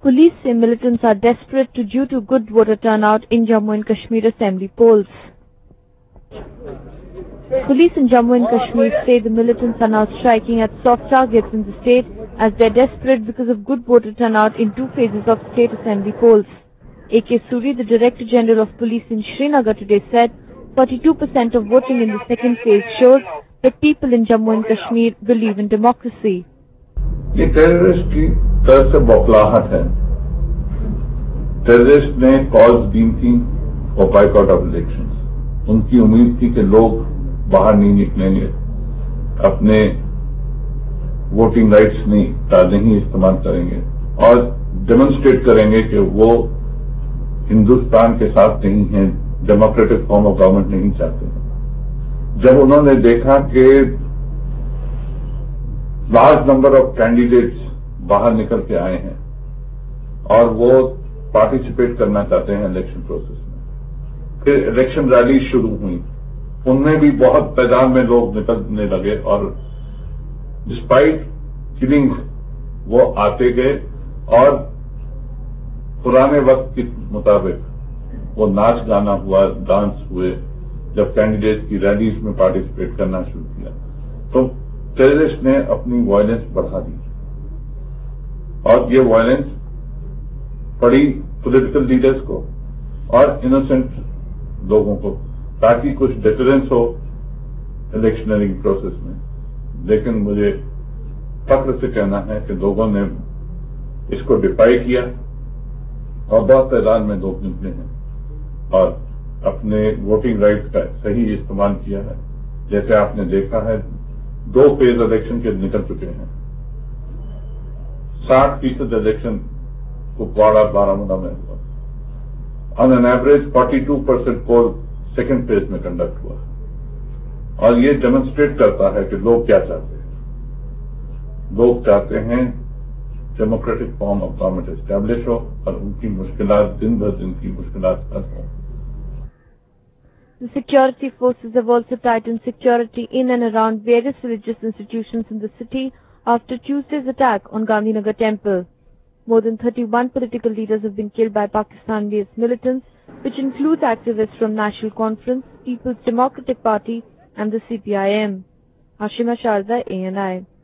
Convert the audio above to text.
Police say militants are desperate due to good voter turnout in Jammu and Kashmir assembly polls. Police in Jammu and Kashmir say the militants are now striking at soft targets in the state as they are desperate because of good voter turnout in two phases of state assembly polls. A.K. Suri, the Director General of Police in Srinagar today said 42% of voting in the second phase shows that people in Jammu and Kashmir believe in democracy. ये terrorist की तरफ से बौखलाहट है। Terrorist ने cause दी थी for boycott of elections. उनकी उम्मीद थी कि लोग बाहर नहीं निकलेंगे, अपने वोटिंग राइट्स नहीं इस्तेमाल करेंगे और डेमोन्स्ट्रेट करेंगे कि वो हिंदुस्तान के साथ नहीं है, डेमोक्रेटिक फॉर्म ऑफ गवर्नमेंट नहीं चाहते। जब उन्होंने देखा कि लार्ज नंबर ऑफ कैंडिडेट्स बाहर निकल के आए हैं और वो पार्टिसिपेट करना चाहते हैं इलेक्शन प्रोसेस में, फिर इलेक्शन रैली शुरू हुई। उनमें भी बहुत तादाद में लोग निकलने लगे और डिस्पाइट किलिंग वो आते गए और पुराने वक्त के मुताबिक वो नाच गाना हुआ, डांस हुए। जब कैंडिडेट की रैलीज में पार्टिसिपेट करना शुरू किया तो टेररिस्ट ने अपनी वायलेंस बढ़ा दी और ये वायलेंस पड़ी पॉलिटिकल लीडर्स को और इनोसेंट लोगों को, ताकि कुछ डिफरेंस हो इलेक्शनरी प्रोसेस में। लेकिन मुझे फख्र से कहना है कि लोगों ने इसको डिफाई किया और बहुत तादाद में लोग निकले हैं और अपने वोटिंग राइट्स का सही इस्तेमाल किया है। जैसे आपने देखा है 2 फेज इलेक्शन के निकल चुके हैं। 60% इलेक्शन कुपवाड़ा बारामूला में हुआ। On an average 42% poll second phase में कंडक्ट हुआ और ये डेमोन्स्ट्रेट करता है कि लोग क्या चाहते हैं। लोग चाहते हैं democratic form of government establish हो और उनकी मुश्किलात दिन ब दिन की मुश्किलात हल हो। The security forces have also tightened security in and around various religious institutions in the city after Tuesday's attack on Gandhinagar Temple. More than 31 political leaders have been killed by Pakistan-based militants, which includes activists from National Conference, People's Democratic Party and the CPIM. Hashima Sharda, ANI.